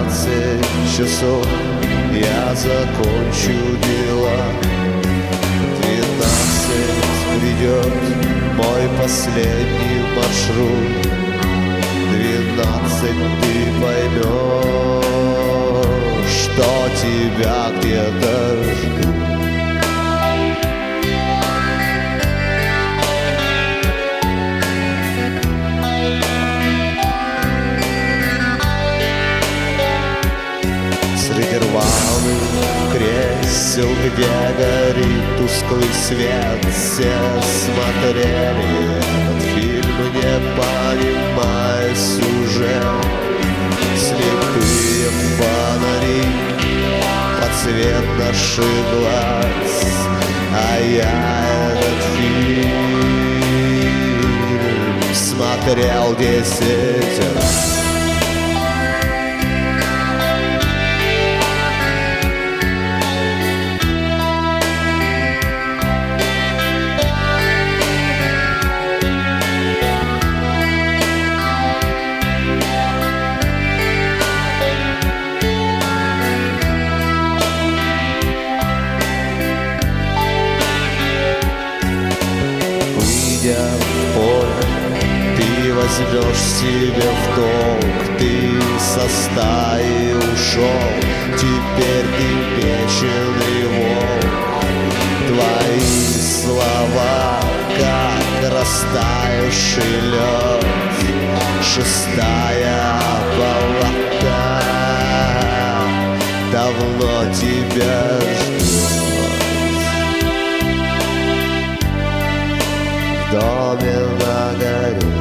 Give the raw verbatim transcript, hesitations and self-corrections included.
двенадцать часов я закончу дела. Двенадцать придет мой последний маршрут. Двенадцать ты поймешь, что тебя где-то ждут. Среди рваных кресел, где горит тусклый свет, все смотрели этот фильм, не понимая сюжет. Слепые фонари под цвет наших глаз, а я этот фильм смотрел десять раз. В поле ты возьмешь себе в долг, ты со стаи ушел, теперь ты меченый волк. Твои слова, как растаявший лед, шестая палата давно тебя ждет. В доме на горе